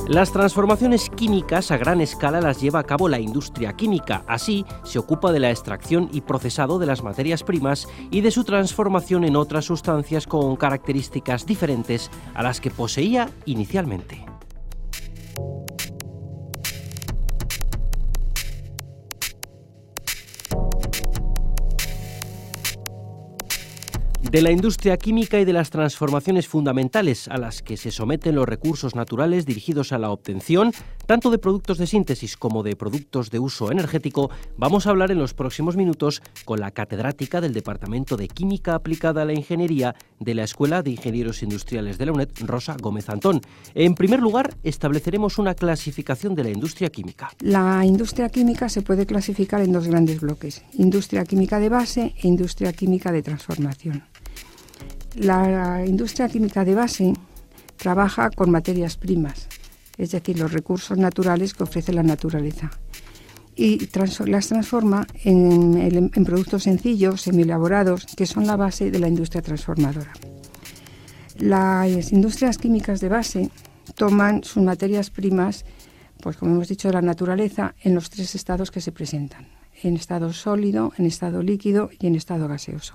Las transformaciones químicas a gran escala las lleva a cabo la industria química. Así, se ocupa de la extracción y procesado de las materias primas y de su transformación en otras sustancias con características diferentes a las que poseía inicialmente. De la industria química y de las transformaciones fundamentales a las que se someten los recursos naturales dirigidos a la obtención, tanto de productos de síntesis como de productos de uso energético, vamos a hablar en los próximos minutos con la catedrática del Departamento de Química Aplicada a la Ingeniería de la Escuela de Ingenieros Industriales de la UNED, Rosa Gómez Antón. En primer lugar, estableceremos una clasificación de la industria química. La industria química se puede clasificar en dos grandes bloques: industria química de base e industria química de transformación. La industria química de base trabaja con materias primas, es decir, los recursos naturales que ofrece la naturaleza, y las transforma en productos sencillos, semielaborados, que son la base de la industria transformadora. Las industrias químicas de base toman sus materias primas, pues como hemos dicho, de la naturaleza, en los tres estados que se presentan: en estado sólido, en estado líquido y en estado gaseoso.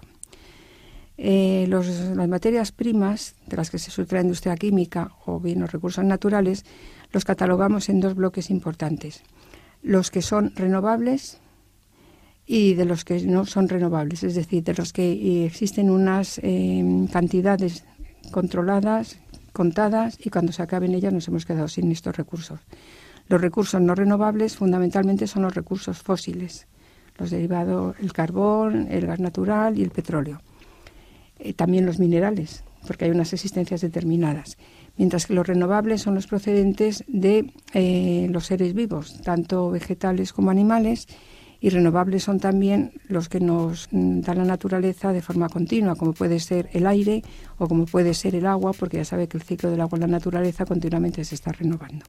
Las materias primas de las que se surte la industria química, o bien los recursos naturales, los catalogamos en dos bloques importantes: los que son renovables y de los que no son renovables, es decir, de los que existen unas cantidades controladas, contadas, y cuando se acaben ellas nos hemos quedado sin estos recursos. Los recursos no renovables fundamentalmente son los recursos fósiles, los derivados, el carbón, el gas natural y el petróleo. También los minerales, porque hay unas existencias determinadas, mientras que los renovables son los procedentes de los seres vivos, tanto vegetales como animales, y renovables son también los que nos da la naturaleza de forma continua, como puede ser el aire o como puede ser el agua, porque ya sabe que el ciclo del agua en la naturaleza continuamente se está renovando.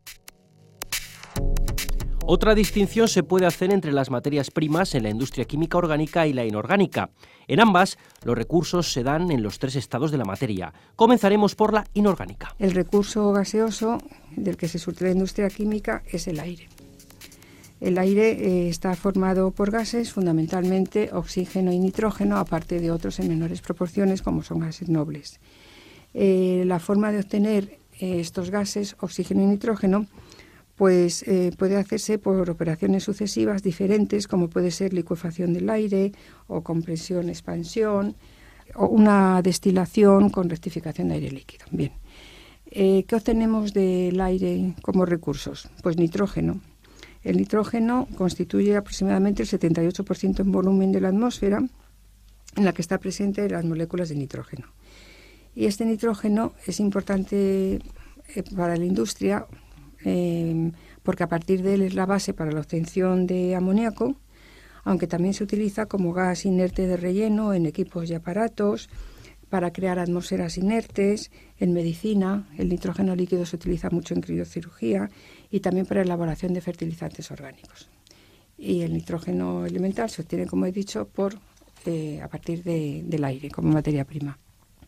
Otra distinción se puede hacer entre las materias primas en la industria química orgánica y la inorgánica. En ambas, los recursos se dan en los tres estados de la materia. Comenzaremos por la inorgánica. El recurso gaseoso del que se surte la industria química es el aire. El aire está formado por gases, fundamentalmente oxígeno y nitrógeno, aparte de otros en menores proporciones, como son gases nobles. La forma de obtener estos gases, oxígeno y nitrógeno, pues puede hacerse por operaciones sucesivas diferentes, como puede ser licuefacción del aire, o compresión, expansión, o una destilación con rectificación de aire líquido. Bien, ¿qué obtenemos del aire como recursos? Pues nitrógeno. El nitrógeno constituye aproximadamente el 78% en volumen de la atmósfera, en la que está presente las moléculas de nitrógeno. Y este nitrógeno es importante para la industria, porque a partir de él es la base para la obtención de amoníaco, aunque también se utiliza como gas inerte de relleno en equipos y aparatos, para crear atmósferas inertes, en medicina. El nitrógeno líquido se utiliza mucho en criocirugía y también para elaboración de fertilizantes orgánicos. Y el nitrógeno elemental se obtiene, como he dicho, a partir del aire como materia prima.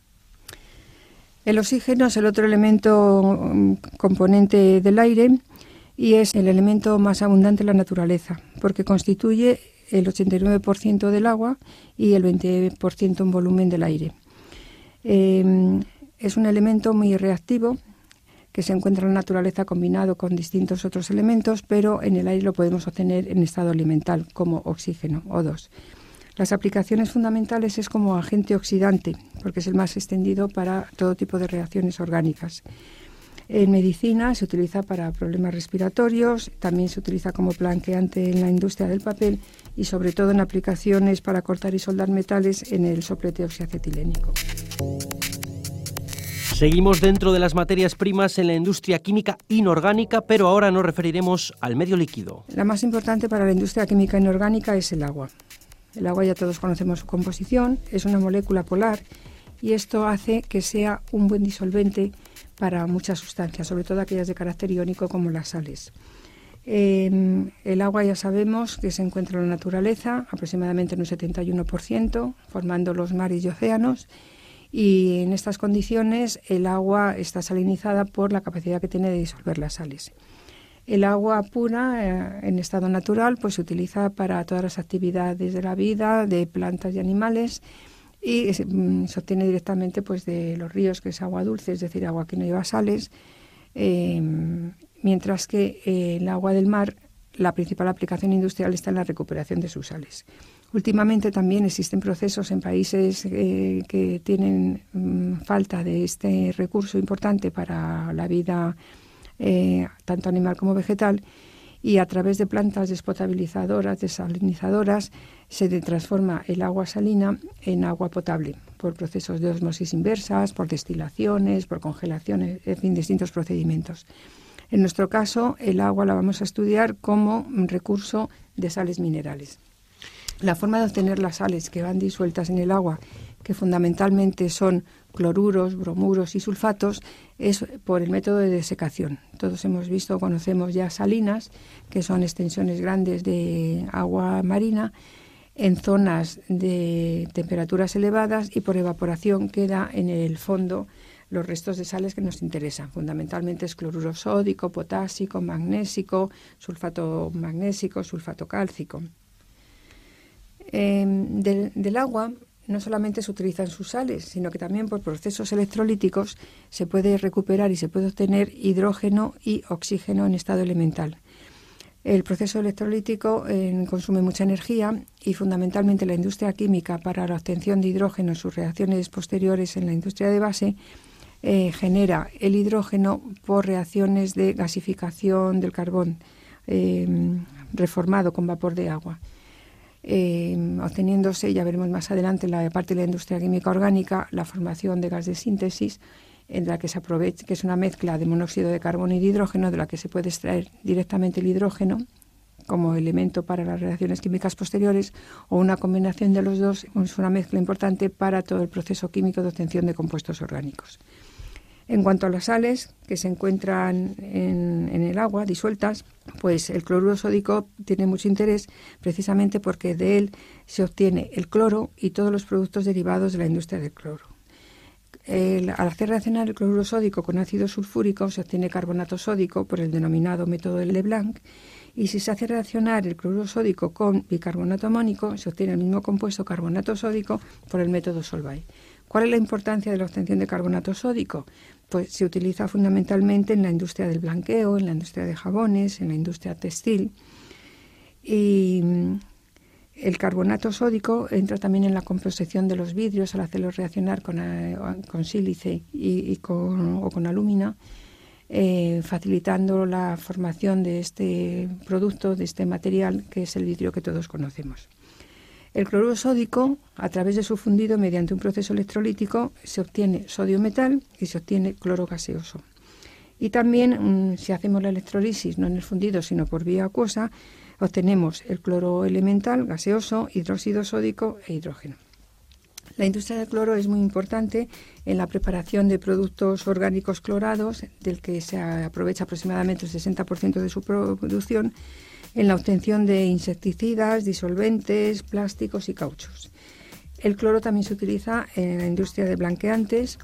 El oxígeno es el otro elemento componente del aire y es el elemento más abundante en la naturaleza, porque constituye el 89% del agua y el 20% en volumen del aire. Es un elemento muy reactivo que se encuentra en la naturaleza combinado con distintos otros elementos, pero en el aire lo podemos obtener en estado elemental como oxígeno, O2. Las aplicaciones fundamentales es como agente oxidante, porque es el más extendido para todo tipo de reacciones orgánicas. En medicina se utiliza para problemas respiratorios, también se utiliza como blanqueante en la industria del papel y sobre todo en aplicaciones para cortar y soldar metales en el soplete oxiacetilínico. Seguimos dentro de las materias primas en la industria química inorgánica, pero ahora nos referiremos al medio líquido. La más importante para la industria química inorgánica es el agua. El agua, ya todos conocemos su composición, es una molécula polar y esto hace que sea un buen disolvente para muchas sustancias, sobre todo aquellas de carácter iónico como las sales. El agua ya sabemos que se encuentra en la naturaleza, aproximadamente en un 71%, formando los mares y océanos, y en estas condiciones el agua está salinizada por la capacidad que tiene de disolver las sales. El agua pura, en estado natural, pues se utiliza para todas las actividades de la vida, de plantas y animales, y se obtiene directamente pues de los ríos, que es agua dulce, es decir, agua que no lleva sales, mientras que el agua del mar, la principal aplicación industrial está en la recuperación de sus sales. Últimamente también existen procesos en países que tienen falta de este recurso importante para la vida tanto animal como vegetal, y a través de plantas despotabilizadoras, desalinizadoras, se transforma el agua salina en agua potable por procesos de ósmosis inversas, por destilaciones, por congelaciones, en fin, distintos procedimientos. En nuestro caso, el agua la vamos a estudiar como recurso de sales minerales. La forma de obtener las sales que van disueltas en el agua, que fundamentalmente son cloruros, bromuros y sulfatos, es por el método de desecación. Todos hemos visto o conocemos ya salinas, que son extensiones grandes de agua marina en zonas de temperaturas elevadas, y por evaporación queda en el fondo los restos de sales que nos interesan. Fundamentalmente es cloruro sódico, potásico, magnésico, sulfato magnésico, sulfato cálcico. Del agua no solamente se utilizan sus sales, sino que también por procesos electrolíticos se puede recuperar y se puede obtener hidrógeno y oxígeno en estado elemental. El proceso electrolítico consume mucha energía, y fundamentalmente la industria química, para la obtención de hidrógeno en sus reacciones posteriores en la industria de base, genera el hidrógeno por reacciones de gasificación del carbón reformado con vapor de agua. Obteniéndose, ya veremos más adelante en la parte de la industria química orgánica, la formación de gas de síntesis, en la que se aprovecha, que es una mezcla de monóxido de carbono y de hidrógeno, de la que se puede extraer directamente el hidrógeno como elemento para las reacciones químicas posteriores, o una combinación de los dos. Es una mezcla importante para todo el proceso químico de obtención de compuestos orgánicos. En cuanto a las sales que se encuentran en el agua disueltas, pues el cloruro sódico tiene mucho interés precisamente porque de él se obtiene el cloro y todos los productos derivados de la industria del cloro. Al hacer reaccionar el cloruro sódico con ácido sulfúrico se obtiene carbonato sódico por el denominado método de Leblanc, y si se hace reaccionar el cloruro sódico con bicarbonato amónico se obtiene el mismo compuesto, carbonato sódico, por el método Solvay. ¿Cuál es la importancia de la obtención de carbonato sódico? Pues se utiliza fundamentalmente en la industria del blanqueo, en la industria de jabones, en la industria textil. Y el carbonato sódico entra también en la composición de los vidrios al hacerlos reaccionar con sílice o con alúmina, facilitando la formación de este producto, de este material, que es el vidrio que todos conocemos. El cloruro sódico, a través de su fundido mediante un proceso electrolítico, se obtiene sodio metal y se obtiene cloro gaseoso. Y también, si hacemos la electrólisis, no en el fundido, sino por vía acuosa, obtenemos el cloro elemental gaseoso, hidróxido sódico e hidrógeno. La industria del cloro es muy importante en la preparación de productos orgánicos clorados, del que se aprovecha aproximadamente el 60% de su producción, en la obtención de insecticidas, disolventes, plásticos y cauchos. El cloro también se utiliza en la industria de blanqueantes.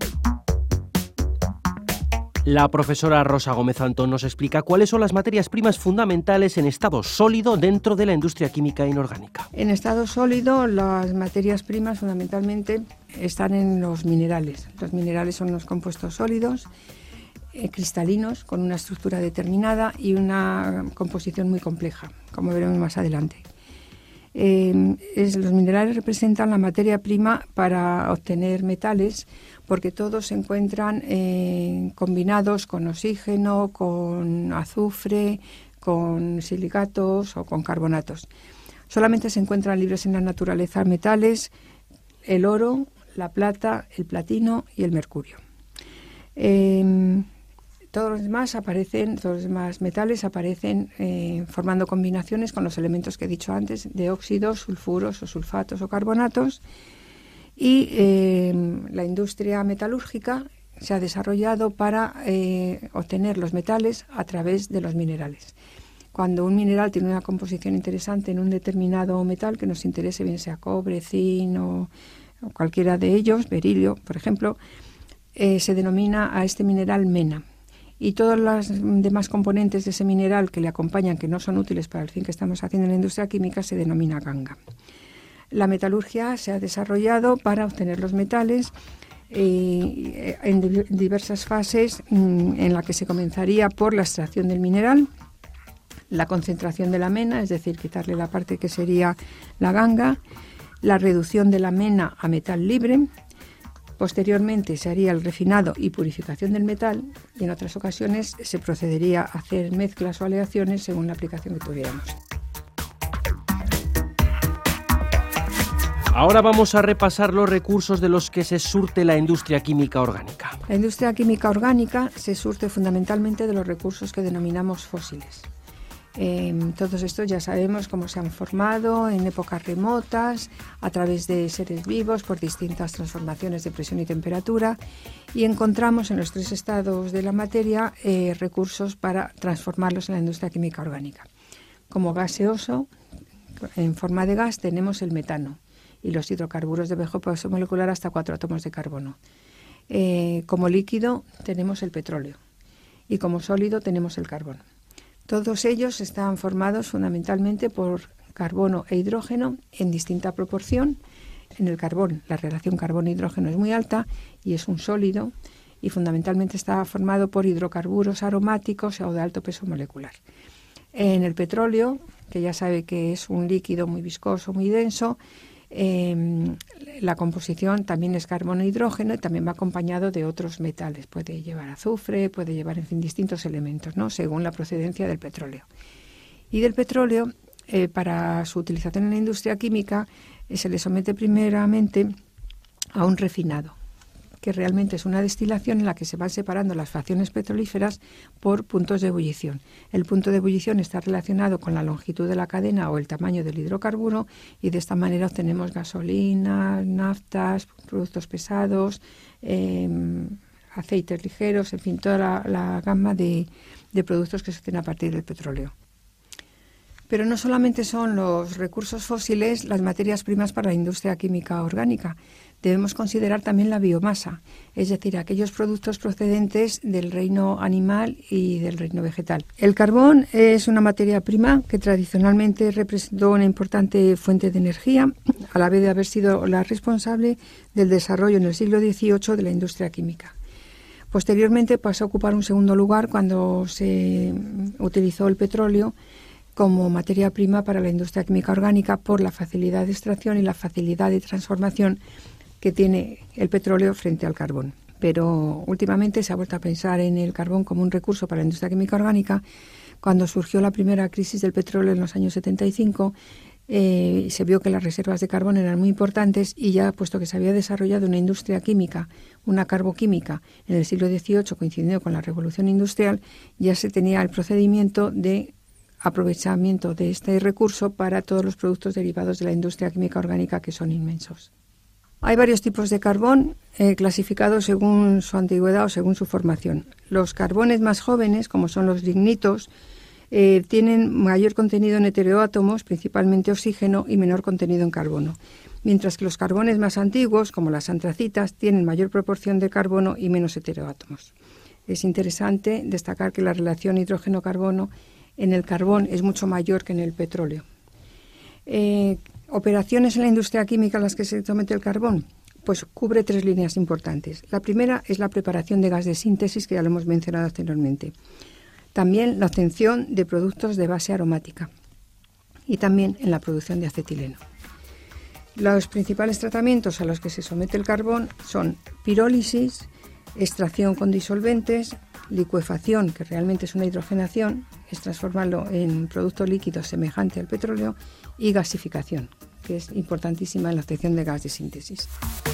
La profesora Rosa Gómez Antón nos explica cuáles son las materias primas fundamentales en estado sólido dentro de la industria química inorgánica. En estado sólido, las materias primas fundamentalmente están en los minerales. Los minerales son los compuestos sólidos, cristalinos, con una estructura determinada y una composición muy compleja, como veremos más adelante. Los minerales representan la materia prima para obtener metales, porque todos se encuentran combinados con oxígeno, con azufre, con silicatos o con carbonatos. Solamente se encuentran libres en la naturaleza metales: el oro, la plata, el platino y el mercurio. Todos los demás metales aparecen formando combinaciones con los elementos que he dicho antes, de óxidos, sulfuros o sulfatos o carbonatos. Y la industria metalúrgica se ha desarrollado para obtener los metales a través de los minerales. Cuando un mineral tiene una composición interesante en un determinado metal que nos interese, bien sea cobre, zinc o cualquiera de ellos, berilio, por ejemplo, se denomina a este mineral mena. Y todas las demás componentes de ese mineral que le acompañan, que no son útiles para el fin que estamos haciendo en la industria química, se denomina ganga. La metalurgia se ha desarrollado para obtener los metales en diversas fases, en la que se comenzaría por la extracción del mineral, la concentración de la mena, es decir, quitarle la parte que sería la ganga, la reducción de la mena a metal libre. Posteriormente se haría el refinado y purificación del metal y en otras ocasiones se procedería a hacer mezclas o aleaciones según la aplicación que tuviéramos. Ahora vamos a repasar los recursos de los que se surte la industria química orgánica. La industria química orgánica se surte fundamentalmente de los recursos que denominamos fósiles. Todos estos ya sabemos cómo se han formado en épocas remotas, a través de seres vivos, por distintas transformaciones de presión y temperatura, y encontramos en los 3 estados de la materia recursos para transformarlos en la industria química orgánica. Como gaseoso, en forma de gas, tenemos el metano y los hidrocarburos de bajo peso molecular hasta 4 átomos de carbono. Como líquido tenemos el petróleo y como sólido tenemos el carbón. Todos ellos están formados fundamentalmente por carbono e hidrógeno en distinta proporción. En el carbón la relación carbono-hidrógeno es muy alta y es un sólido, y fundamentalmente está formado por hidrocarburos aromáticos o de alto peso molecular. En el petróleo, que ya sabe que es un líquido muy viscoso, muy denso, la composición también es carbono-hidrógeno y también va acompañado de otros metales. Puede llevar azufre, puede llevar, en fin, distintos elementos, ¿no?, según la procedencia del petróleo. Y del petróleo, para su utilización en la industria química, se le somete primeramente a un refinado, que realmente es una destilación en la que se van separando las fracciones petrolíferas por puntos de ebullición. El punto de ebullición está relacionado con la longitud de la cadena o el tamaño del hidrocarburo, y de esta manera obtenemos gasolina, naftas, productos pesados, aceites ligeros, en fin, toda la gama de productos que se obtienen a partir del petróleo. Pero no solamente son los recursos fósiles las materias primas para la industria química orgánica. Debemos considerar también la biomasa, es decir, aquellos productos procedentes del reino animal y del reino vegetal. El carbón es una materia prima que tradicionalmente representó una importante fuente de energía, a la vez de haber sido la responsable del desarrollo en el siglo XVIII de la industria química. Posteriormente pasó a ocupar un segundo lugar cuando se utilizó el petróleo como materia prima para la industria química orgánica, por la facilidad de extracción y la facilidad de transformación que tiene el petróleo frente al carbón. Pero últimamente se ha vuelto a pensar en el carbón como un recurso para la industria química orgánica. Cuando surgió la primera crisis del petróleo en los años 75, se vio que las reservas de carbón eran muy importantes, y ya, puesto que se había desarrollado una industria química, una carboquímica, en el siglo XVIII, coincidiendo con la revolución industrial, ya se tenía el procedimiento de aprovechamiento de este recurso para todos los productos derivados de la industria química orgánica, que son inmensos. Hay varios tipos de carbón clasificados según su antigüedad o según su formación. Los carbones más jóvenes, como son los lignitos, tienen mayor contenido en heteroátomos, principalmente oxígeno, y menor contenido en carbono, mientras que los carbones más antiguos, como las antracitas, tienen mayor proporción de carbono y menos heteroátomos. Es interesante destacar que la relación hidrógeno-carbono en el carbón es mucho mayor que en el petróleo. Operaciones en la industria química a las que se somete el carbón, pues cubre 3 líneas importantes. La primera es la preparación de gas de síntesis, que ya lo hemos mencionado anteriormente. También la obtención de productos de base aromática y también en la producción de acetileno. Los principales tratamientos a los que se somete el carbón son pirólisis, extracción con disolventes, licuefacción, que realmente es una hidrogenación, es transformarlo en producto líquido semejante al petróleo, y gasificación, que es importantísima en la obtención de gas de síntesis.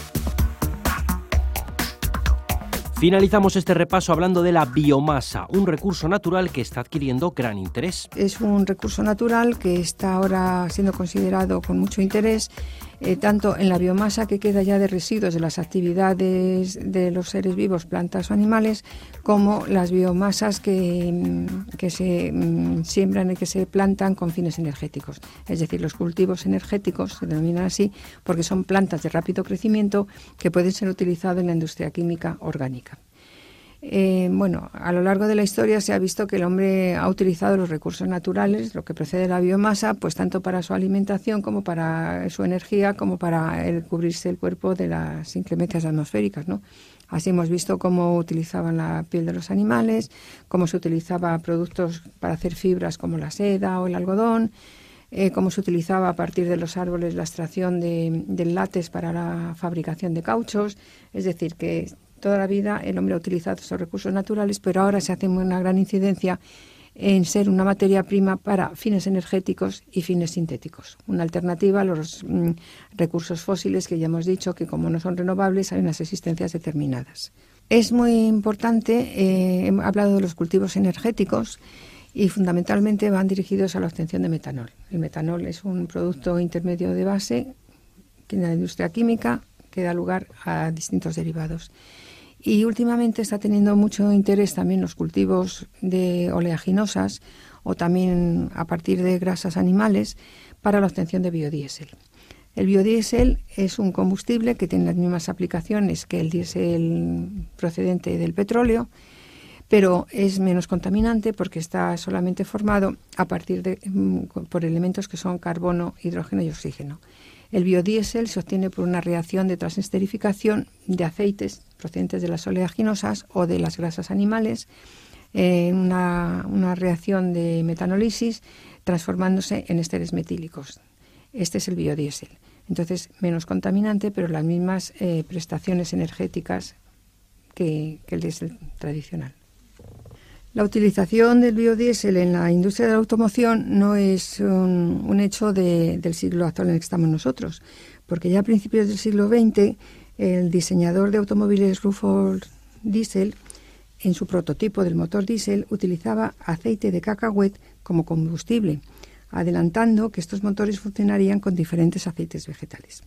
Finalizamos este repaso hablando de la biomasa, un recurso natural que está adquiriendo gran interés. Es un recurso natural que está ahora siendo considerado con mucho interés tanto en la biomasa que queda ya de residuos de las actividades de los seres vivos, plantas o animales, como las biomasas que se siembran y que se plantan con fines energéticos. Es decir, los cultivos energéticos se denominan así porque son plantas de rápido crecimiento que pueden ser utilizadas en la industria química orgánica. A lo largo de la historia se ha visto que el hombre ha utilizado los recursos naturales, lo que procede de la biomasa, pues tanto para su alimentación como para su energía, como para cubrirse el cuerpo de las inclemencias atmosféricas, ¿no? Así hemos visto cómo utilizaban la piel de los animales, cómo se utilizaba productos para hacer fibras como la seda o el algodón, cómo se utilizaba a partir de los árboles la extracción del látex para la fabricación de cauchos. Es decir, que toda la vida el hombre ha utilizado esos recursos naturales, pero ahora se hace una gran incidencia en ser una materia prima para fines energéticos y fines sintéticos. Una alternativa a los recursos fósiles que ya hemos dicho que como no son renovables hay unas existencias determinadas. Es muy importante, he hablado de los cultivos energéticos y fundamentalmente van dirigidos a la obtención de metanol. El metanol es un producto intermedio de base que en la industria química que da lugar a distintos derivados. Y últimamente está teniendo mucho interés también los cultivos de oleaginosas o también a partir de grasas animales para la obtención de biodiesel. El biodiesel es un combustible que tiene las mismas aplicaciones que el diésel procedente del petróleo, pero es menos contaminante porque está solamente formado por elementos que son carbono, hidrógeno y oxígeno. El biodiesel se obtiene por una reacción de transesterificación de aceites procedentes de las oleaginosas o de las grasas animales, una reacción de metanolisis transformándose en ésteres metílicos. Este es el biodiesel. Entonces, menos contaminante, pero las mismas prestaciones energéticas que el diésel tradicional. La utilización del biodiesel en la industria de la automoción no es un hecho del siglo actual en el que estamos nosotros, porque ya a principios del siglo XX el diseñador de automóviles Rufus Diesel, en su prototipo del motor diésel, utilizaba aceite de cacahuet como combustible, adelantando que estos motores funcionarían con diferentes aceites vegetales.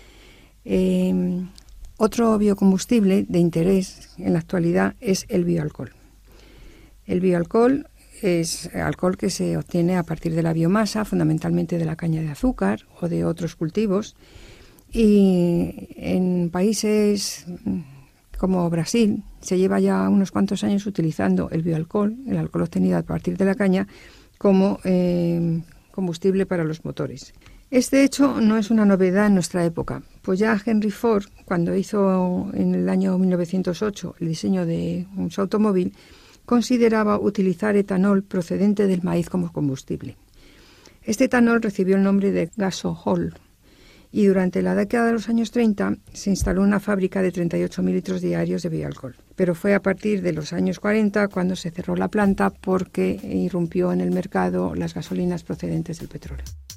Otro biocombustible de interés en la actualidad es el bioalcohol. El bioalcohol es alcohol que se obtiene a partir de la biomasa, fundamentalmente de la caña de azúcar o de otros cultivos. Y en países como Brasil se lleva ya unos cuantos años utilizando el bioalcohol, el alcohol obtenido a partir de la caña, como combustible para los motores. Este hecho no es una novedad en nuestra época, pues ya Henry Ford, cuando hizo en el año 1908 el diseño de su automóvil, consideraba utilizar etanol procedente del maíz como combustible. Este etanol recibió el nombre de gasohol y durante la década de los años 30 se instaló una fábrica de 38.000 litros diarios de bioalcohol. Pero fue a partir de los años 40 cuando se cerró la planta porque irrumpió en el mercado las gasolinas procedentes del petróleo.